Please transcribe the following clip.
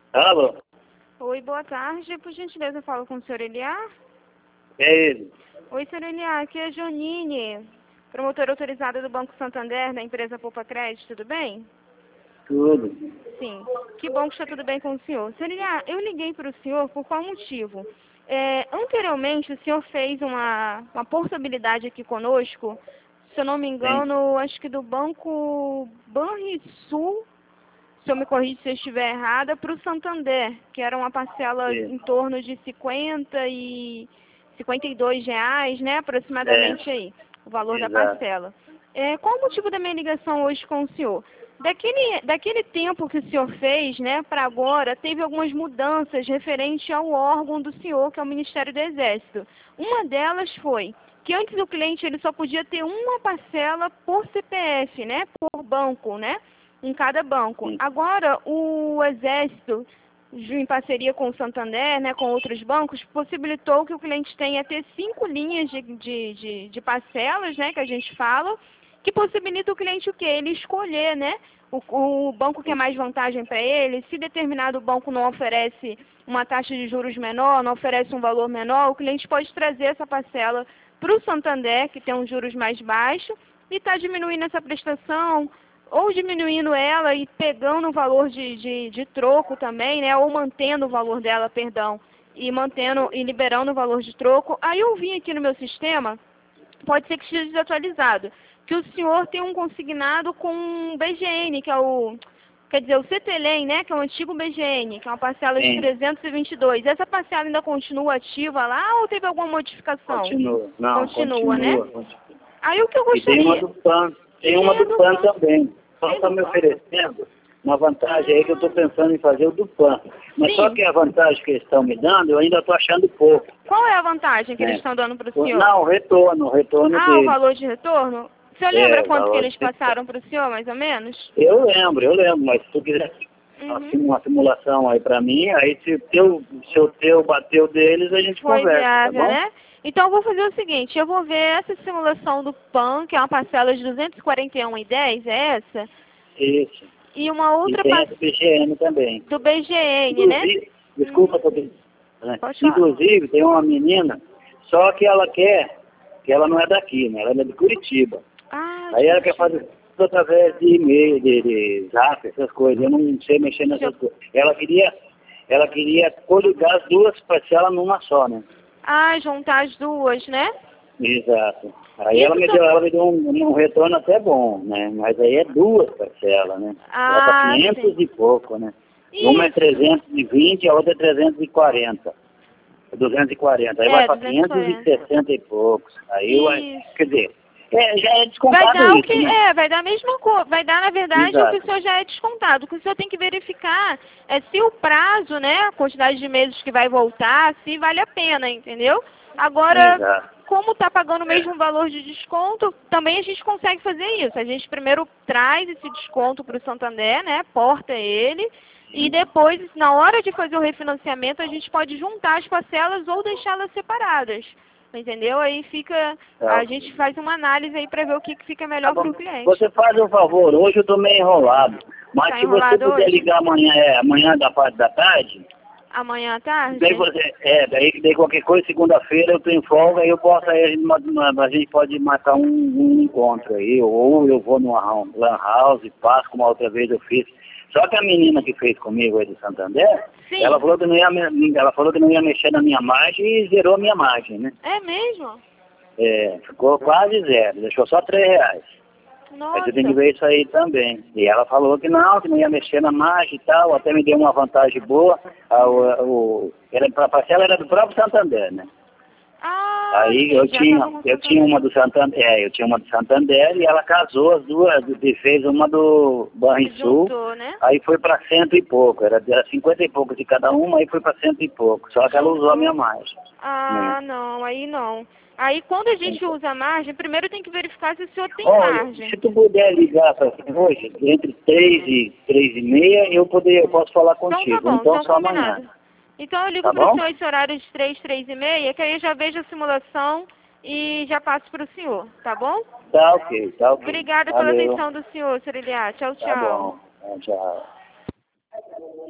Alô? Oi, boa tarde. Por gentileza, eu falo com o senhor Eliar? É ele. Oi, senhor Eliar. Aqui é a Jonine, promotora autorizada do Banco Santander, da empresa Poupa Crédito. Tudo bem? Tudo. Sim. Que bom que está tudo bem com o senhor. Senhor Eliar, eu liguei para o senhor por qual motivo? Anteriormente, o senhor fez uma portabilidade aqui conosco, se eu não me Sim. engano, acho que do Banco Banrisul, se eu me corrija se eu estiver errada, para o Santander, que era uma parcela Sim. em torno de R$ 52, né, aproximadamente aí, o valor da Exato. parcela. Qual o motivo da minha ligação hoje com o senhor? Daquele tempo que o senhor fez, né, para agora, teve algumas mudanças referente ao órgão do senhor, que é o Ministério do Exército. Uma delas foi que antes o cliente ele só podia ter uma parcela por CPF, né, por banco, né, em cada banco. Sim. Agora, o Exército, em parceria com o Santander, né, com outros bancos, possibilitou que o cliente tenha ter 5 linhas de parcelas, né, que a gente fala, que possibilita o cliente o quê? Ele escolher, né, o banco que é mais vantagem para ele. Se determinado banco não oferece uma taxa de juros menor, não oferece um valor menor, o cliente pode trazer essa parcela para o Santander, que tem uns juros mais baixos, e está diminuindo essa prestação, ou diminuindo ela e pegando o valor de troco também, né? Ou mantendo o valor dela, perdão, e mantendo e liberando o valor de troco. Aí eu vim aqui no meu sistema, pode ser que esteja desatualizado, que o senhor tem um consignado com o BGN, que é quer dizer, o CTLEM, né? Que é o antigo BGN, que é uma parcela de Sim. 322. Essa parcela ainda continua ativa lá ou teve alguma modificação? Continua. Não, Continua, né? continua. Aí o que eu E tem uma gostaria... do PAN. Tem E uma tem a do do PAN PAN. também. Só Tem está do me PAN? oferecendo uma vantagem aí que eu estou pensando em fazer o do PAN. Mas só Sim. que a vantagem que eles estão me dando, eu ainda estou achando pouco. Qual é a vantagem que eles Né? estão dando para o senhor? Não, o retorno Ah, o deles. valor de retorno? O senhor É, lembra o quanto que valor eles de... passaram para o senhor, mais ou menos? Eu lembro, mas se tu quiser Uhum. uma simulação aí pra mim, aí se o teu bateu deles, a gente Foi conversa, tá viável, bom? né? Então eu vou fazer o seguinte, eu vou ver essa simulação do PAN, que é uma parcela de 241,10, é essa? Isso. E uma E outra tem a do BGN também. do BGN, né? Inclusive, desculpa, né? Pode falar. Inclusive, tem uma menina, só que ela quer, que ela não é daqui, né? Ela é de Curitiba. Ah, Aí ela quer fazer tudo através de e-mail, de zap, essas coisas. Eu não sei mexer nessas coisas. Ela queria coligar as duas parcelas numa só, né? juntar as duas, né? Exato. Aí Isso ela me deu um retorno até bom, né? Mas aí é duas parcelas, né? Vai para 500 sim. e pouco, né? Uma é Isso. 320, a outra é 340. 240. Aí vai para 240. 560 e poucos. Aí vai, Isso. quer dizer, já é Vai descontado dar o isso, que né? vai dar a mesma coisa, vai dar na verdade o que o Exato. senhor já é descontado. O que o senhor tem que verificar é se o prazo, né, a quantidade de meses que vai voltar, se vale a pena, entendeu? Agora, Exato. como está pagando o É. mesmo valor de desconto, também a gente consegue fazer isso. A gente primeiro traz esse desconto para o Santander, né, porta ele, e depois, na hora de fazer o refinanciamento, a gente pode juntar as parcelas ou deixá-las separadas. Entendeu? Aí fica, Tá. a gente faz uma análise aí para ver o que fica Tá melhor bom. para o cliente. Você faz um favor, hoje eu tô meio enrolado. Mas Tá se você enrolado puder hoje? ligar amanhã, amanhã da parte da tarde, Amanhã à tarde? daí qualquer coisa, segunda-feira eu tenho folga e eu posso aí, a gente pode marcar um encontro aí, ou eu vou numa lan house, passo como a outra vez eu fiz. Só que a menina que fez comigo aí do Santander, Sim. ela falou que não ia mexer na minha margem e zerou a minha margem, né? É mesmo? Ficou quase zero, deixou só R$ 3. Aí você tem que Nossa. ver isso aí também. E ela falou que não ia mexer na margem e tal, até me deu uma vantagem boa. A parcela era do próprio Santander, né? Aí Sim, já tava com eu tinha uma do Santander, e ela casou as duas, e fez uma do Banrisul, juntou, né? aí foi para cento e pouco, era 50 e pouco de cada uma, aí foi para cento e pouco, só que ela usou a minha margem. Né? Não, aí não. Aí quando a gente usa a margem, primeiro tem que verificar se o senhor tem Olha, margem. se tu puder ligar para mim hoje, entre 3 e 3 e meia, eu posso falar Então tá contigo, bom, então então só amanhã. combinado. Então eu ligo Tá para o bom? senhor esse horário de 3, 3 e meia, que aí eu já vejo a simulação e já passo para o senhor, tá bom? Tá ok, tá ok. Obrigada pela Valeu, atenção do senhor, Sr. Eliá. Tchau, tá tchau. bom. Tchau.